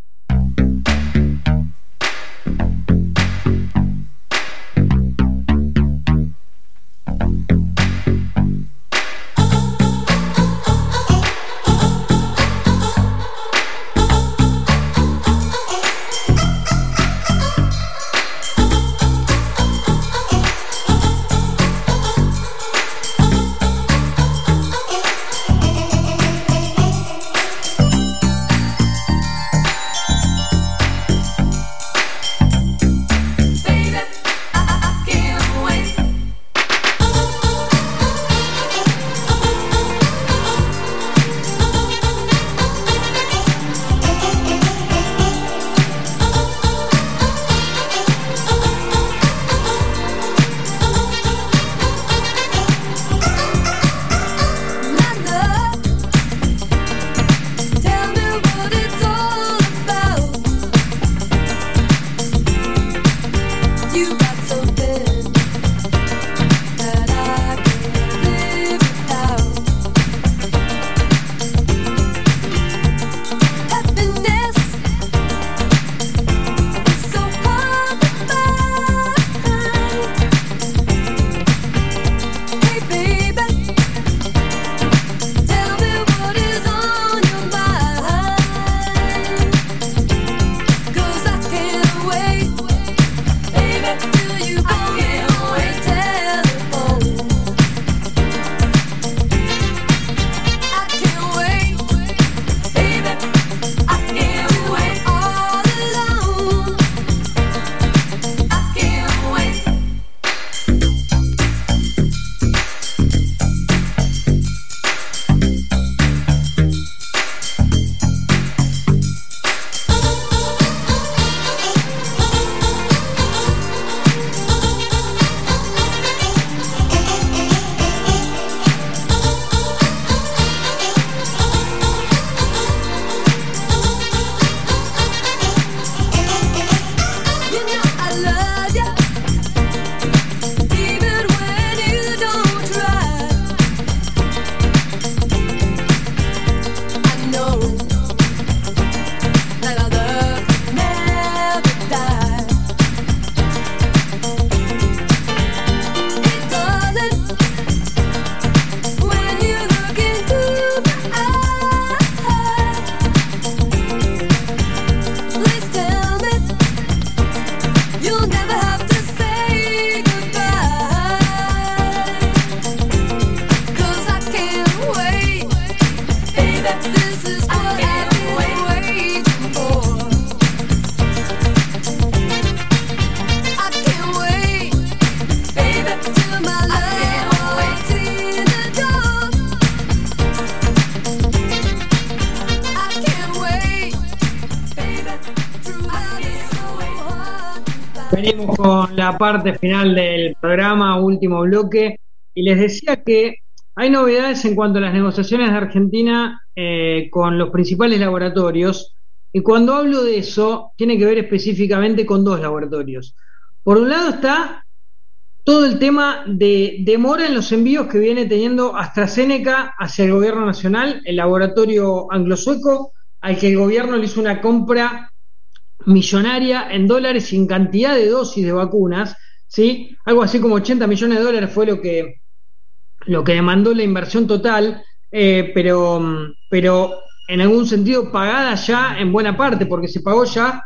Venimos con la parte final del programa, último bloque, y les decía que hay novedades en cuanto a las negociaciones de Argentina eh, con los principales laboratorios, y cuando hablo de eso, tiene que ver específicamente con dos laboratorios. Por un lado está todo el tema de demora en los envíos que viene teniendo AstraZeneca hacia el gobierno nacional, el laboratorio anglo-sueco, al que el gobierno le hizo una compra millonaria en dólares sin cantidad de dosis de vacunas, ¿sí? Algo así como ochenta millones de dólares fue lo que, lo que demandó la inversión total, eh, pero, pero en algún sentido pagada ya en buena parte, porque se pagó ya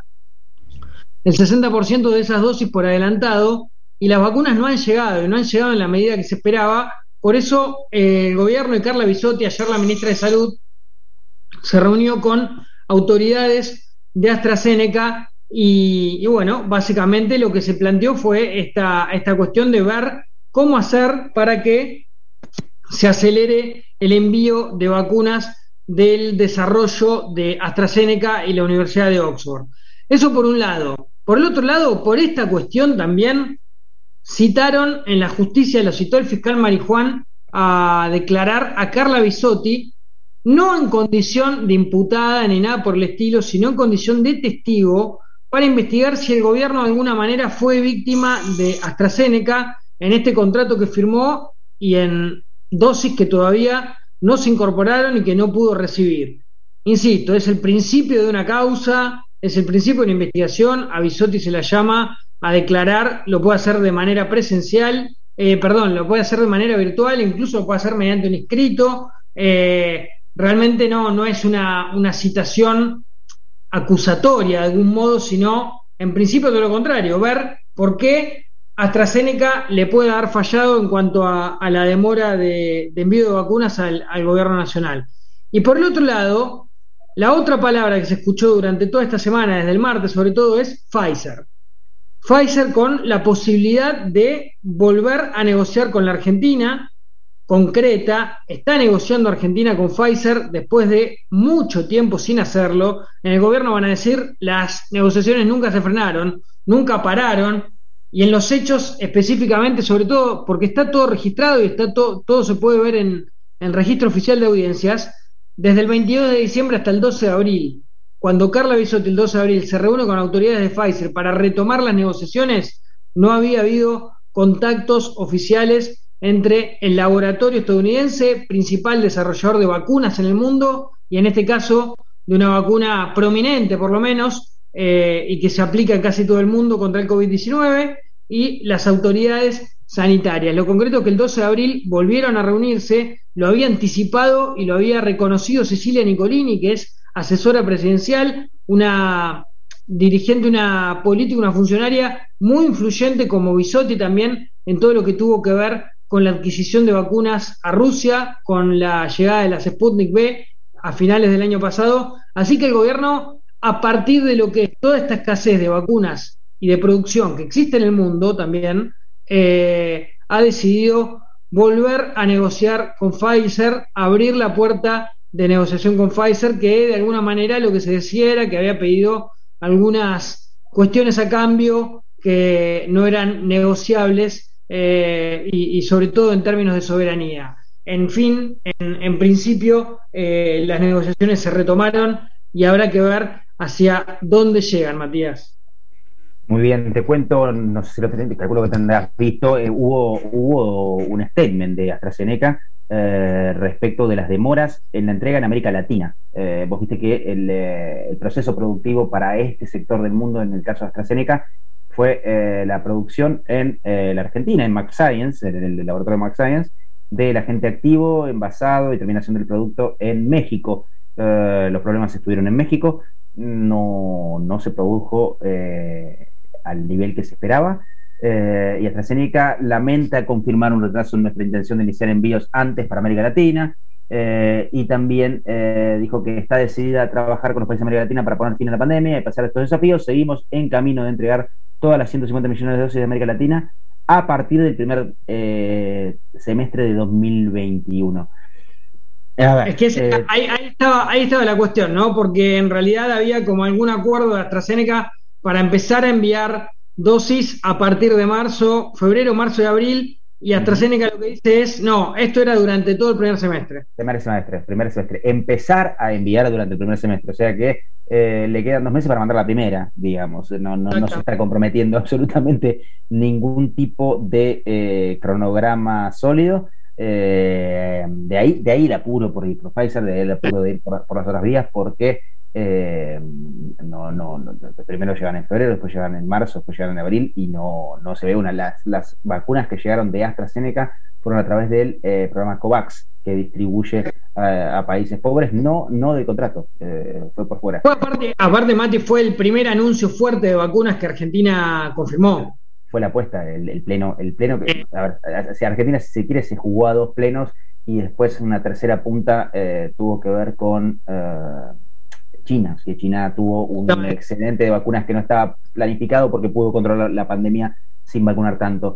el sesenta por ciento de esas dosis por adelantado, y las vacunas no han llegado, y no han llegado en la medida que se esperaba. Por eso eh, el gobierno de Carla Bisotti, ayer la ministra de Salud, se reunió con autoridades de AstraZeneca y, y bueno, básicamente lo que se planteó fue esta, esta cuestión de ver cómo hacer para que se acelere el envío de vacunas del desarrollo de AstraZeneca y la Universidad de Oxford. Eso por un lado. Por el otro lado, por esta cuestión también citaron en la justicia, lo citó el fiscal Marijuán, a declarar a Carla Bisotti, no en condición de imputada ni nada por el estilo, sino en condición de testigo, para investigar si el gobierno de alguna manera fue víctima de AstraZeneca en este contrato que firmó y en dosis que todavía no se incorporaron y que no pudo recibir. Insisto, es el principio de una causa, es el principio de una investigación. A Bisotti se la llama a declarar, lo puede hacer de manera presencial, eh, perdón, lo puede hacer de manera virtual, incluso lo puede hacer mediante un escrito. Eh, realmente no, no es una, una citación acusatoria de algún modo, sino en principio todo lo contrario, ver por qué AstraZeneca le puede haber fallado en cuanto a, a la demora de, de envío de vacunas al, al gobierno nacional. Y por el otro lado, la otra palabra que se escuchó durante toda esta semana, desde el martes sobre todo, es Pfizer. Pfizer con la posibilidad de volver a negociar con la Argentina, concreta, está negociando Argentina con Pfizer después de mucho tiempo sin hacerlo. En el gobierno van a decir, las negociaciones nunca se frenaron, nunca pararon, y en los hechos específicamente, sobre todo porque está todo registrado y está todo, todo se puede ver en el registro oficial de audiencias, desde el veintidós de diciembre hasta el doce de abril, cuando Carla Bisotti el doce de abril se reúne con autoridades de Pfizer para retomar las negociaciones, no había habido contactos oficiales entre el laboratorio estadounidense, principal desarrollador de vacunas en el mundo, y en este caso de una vacuna prominente por lo menos, eh, y que se aplica en casi todo el mundo contra el COVID diecinueve, y las autoridades sanitarias. Lo concreto es que el doce de abril volvieron a reunirse, lo había anticipado y lo había reconocido Cecilia Nicolini, que es asesora presidencial, una dirigente, una política, una funcionaria muy influyente como Bisotti también en todo lo que tuvo que ver con la adquisición de vacunas a Rusia, con la llegada de las Sputnik V a finales del año pasado. Así que el gobierno, a partir de lo que es toda esta escasez de vacunas y de producción que existe en el mundo también, eh, ha decidido volver a negociar con Pfizer, abrir la puerta de negociación con Pfizer, que de alguna manera lo que se decía era que había pedido algunas cuestiones a cambio que no eran negociables, eh, y, y sobre todo en términos de soberanía. En fin, en, en principio eh, las negociaciones se retomaron y habrá que ver hacia dónde llegan, Matías. Muy bien, te cuento, no sé si lo tenés, calculo que tendrás visto, eh, hubo, hubo un statement de AstraZeneca eh, respecto de las demoras en la entrega en América Latina. Eh, vos viste que el, eh, el proceso productivo para este sector del mundo, en el caso de AstraZeneca, fue eh, la producción en eh, la Argentina, en Max Science, en el, el laboratorio de Max Science, del agente activo, envasado y terminación del producto en México. Eh, los problemas estuvieron en México, no, no se produjo eh, al nivel que se esperaba, eh, y AstraZeneca lamenta confirmar un retraso en nuestra intención de iniciar envíos antes para América Latina, eh, y también eh, dijo que está decidida a trabajar con los países de América Latina para poner fin a la pandemia y pasar estos desafíos. Seguimos en camino de entregar todas las ciento cincuenta millones de dosis de América Latina a partir del primer eh, semestre de dos mil veintiuno. A ver, es que ese, eh, ahí, ahí, estaba, ahí estaba la cuestión, ¿no? Porque en realidad había como algún acuerdo de AstraZeneca para empezar a enviar dosis a partir de marzo, febrero, marzo y abril, y AstraZeneca lo que dice es, no, esto era durante todo el primer semestre. Primer semestre, primer semestre. Empezar a enviar durante el primer semestre, o sea que eh, le quedan dos meses para mandar la primera, digamos. No, no, no se está comprometiendo absolutamente ningún tipo de eh, cronograma sólido. Eh, de ahí de ahí el apuro por ir por Pfizer, de ahí el apuro de ir por, por las otras vías, porque eh, no, no, no, primero llegan en febrero, después llegan en marzo, después llegan en abril y no, no se ve una. Las, las vacunas que llegaron de AstraZeneca fueron a través del eh, programa COVAX, que distribuye a, a países pobres, no, no de contrato, eh, fue por fuera. Fue aparte, aparte, Mati, fue el primer anuncio fuerte de vacunas que Argentina confirmó. Fue la apuesta, el, el pleno, el pleno que, a ver, si Argentina, si se quiere, se jugó a dos plenos y después una tercera punta eh, tuvo que ver con eh, China, que China tuvo un excedente de vacunas que no estaba planificado porque pudo controlar la pandemia sin vacunar tanto.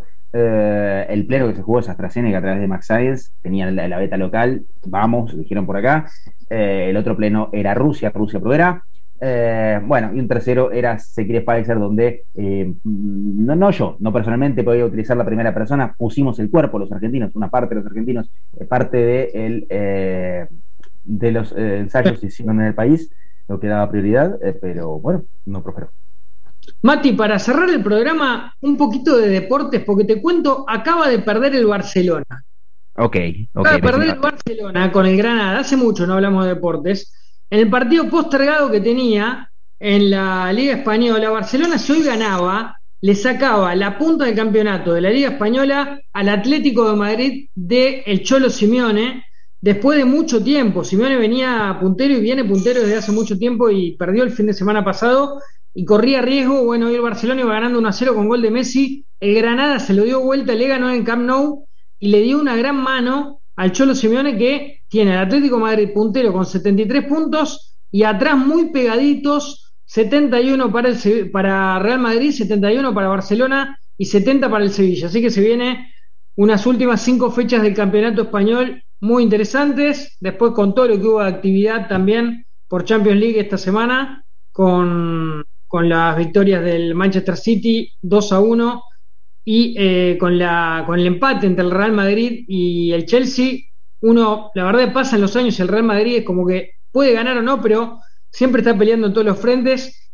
Eh, el pleno que se jugó es AstraZeneca a través de Max Science, tenía la, la beta local, vamos, dijeron por acá. Eh, el otro pleno era Rusia, Rusia Provera. Eh, bueno, y un tercero era se quiere Pfizer, donde eh, no, no yo, no personalmente podía utilizar la primera persona, pusimos el cuerpo los argentinos, una parte de los argentinos, eh, parte de, el, eh, de los eh, ensayos se hicieron en el país, lo que daba prioridad, eh, pero bueno, no prosperó. Mati, para cerrar el programa, un poquito de deportes, porque te cuento, acaba de perder el Barcelona. Ok, ok. Acaba de perder el Barcelona con el Granada, hace mucho no hablamos de deportes. En el partido postergado que tenía en la Liga Española, Barcelona, si hoy ganaba, le sacaba la punta del campeonato de la Liga Española al Atlético de Madrid de el Cholo Simeone, después de mucho tiempo. Simeone venía puntero y viene puntero desde hace mucho tiempo y perdió el fin de semana pasado y corría riesgo. Bueno, hoy el Barcelona iba ganando uno a cero con gol de Messi, el Granada se lo dio vuelta, le ganó en Camp Nou y le dio una gran mano al Cholo Simeone, que tiene al Atlético de Madrid puntero con setenta y tres puntos y atrás muy pegaditos, setenta y uno para, el, para Real Madrid, setenta y uno para Barcelona y setenta para el Sevilla. Así que se viene unas últimas cinco fechas del campeonato español muy interesantes, después con todo lo que hubo de actividad también por Champions League esta semana, con, con las victorias del Manchester City dos a uno y eh, con, la, con el empate entre el Real Madrid y el Chelsea. Uno, la verdad, pasa en los años, el Real Madrid es como que puede ganar o no, pero siempre está peleando en todos los frentes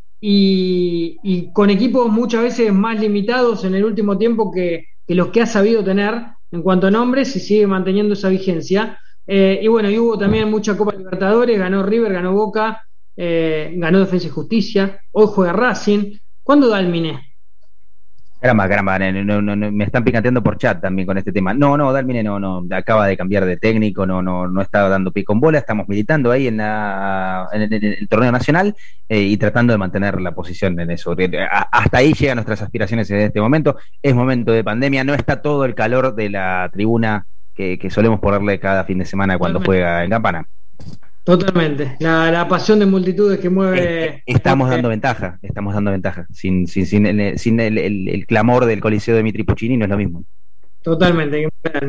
y, y con equipos muchas veces más limitados en el último tiempo que, que los que ha sabido tener en cuanto a nombres, y sigue manteniendo esa vigencia. Eh, y bueno, y hubo también mucha Copa Libertadores, ganó River, ganó Boca, eh, ganó Defensa y Justicia, hoy juega Racing. ¿Cuándo da el Miné? Caramba, caramba, no, no, no, me están picanteando por chat también con este tema. No, no, Dalmine no, no, acaba de cambiar de técnico, no, no, no estaba dando pico en bola, estamos militando ahí en, la, en, el, en el torneo nacional eh, y tratando de mantener la posición en eso. Hasta ahí llegan nuestras aspiraciones en este momento. Es momento de pandemia, no está todo el calor de la tribuna que, que solemos ponerle cada fin de semana cuando Totalmente. juega en Campana. Totalmente, la, la pasión de multitudes que mueve. Eh, estamos dando ventaja, estamos dando ventaja. Sin, sin, sin, el, sin el, el, el clamor del Coliseo de Mitri Puccini no es lo mismo. Totalmente.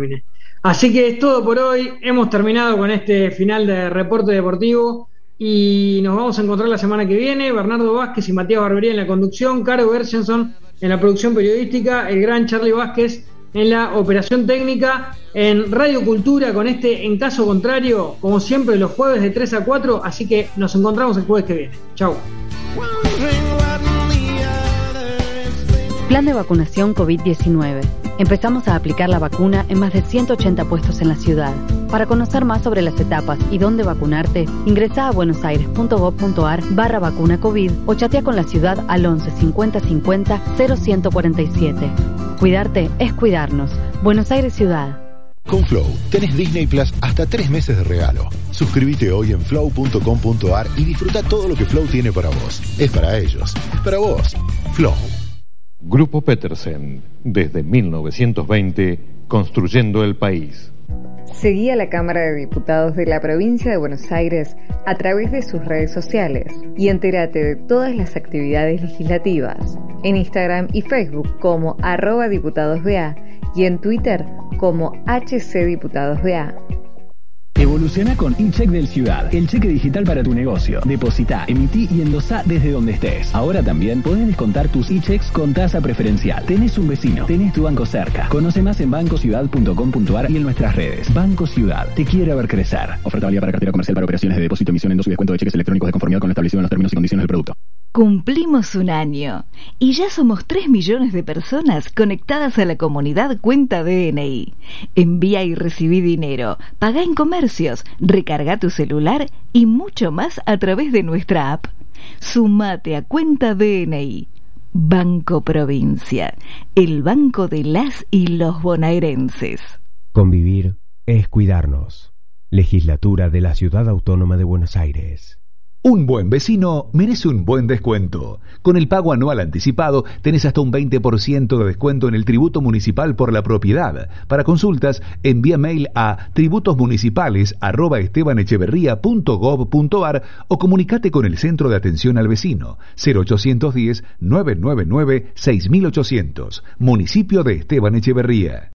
Así que es todo por hoy. Hemos terminado con este final de reporte deportivo y nos vamos a encontrar la semana que viene. Bernardo Vázquez y Matías Barbería en la conducción, Caro Bergenson en la producción periodística, el gran Charlie Vázquez en la operación técnica, en Radio Cultura con este En Caso Contrario, como siempre los jueves de tres a cuatro, así que nos encontramos el jueves que viene. Chau. Plan de vacunación COVID diecinueve. Empezamos a aplicar la vacuna en más de ciento ochenta puestos en la ciudad. Para conocer más sobre las etapas y dónde vacunarte, ingresá a buenosaires.gov.ar barra vacuna COVID o chatea con la ciudad al once cincuenta cincuenta cero ciento cuarenta y siete. Cuidarte es cuidarnos. Buenos Aires Ciudad. Con Flow tenés Disney Plus hasta tres meses de regalo. Suscríbete hoy en flow punto com punto ar y disfruta todo lo que Flow tiene para vos. Es para ellos, es para vos. Flow. Grupo Petersen, desde mil novecientos veinte, construyendo el país. Seguí a la Cámara de Diputados de la Provincia de Buenos Aires a través de sus redes sociales y entérate de todas las actividades legislativas en Instagram y Facebook como arroba diputadosba y en Twitter como hcdiputadosba. Evoluciona con eCheck del Ciudad, el cheque digital para tu negocio. Depositá, emití y endosá desde donde estés. Ahora también podés descontar tus eChecks con tasa preferencial. Tenés un vecino, tenés tu banco cerca. Conoce más en banco ciudad punto com punto ar y en nuestras redes. Banco Ciudad, te quiere ver crecer. Oferta válida para cartera comercial para operaciones de depósito, emisión, endoso y descuento de cheques electrónicos de conformidad con lo establecido en los términos y condiciones del producto. Cumplimos un año y ya somos tres millones de personas conectadas a la comunidad Cuenta D N I. Envía y recibí dinero, pagá en comercios, recarga tu celular y mucho más a través de nuestra app. Sumate a Cuenta D N I. Banco Provincia, el banco de las y los bonaerenses. Convivir es cuidarnos. Legislatura de la Ciudad Autónoma de Buenos Aires. Un buen vecino merece un buen descuento. Con el pago anual anticipado tenés hasta un veinte por ciento de descuento en el tributo municipal por la propiedad. Para consultas, envía mail a tributosmunicipales arroba estebanecheverría punto gob punto ar o comunicate con el Centro de Atención al Vecino cero ochocientos diez, nueve nueve nueve, seis mil ochocientos. Municipio de Esteban Echeverría.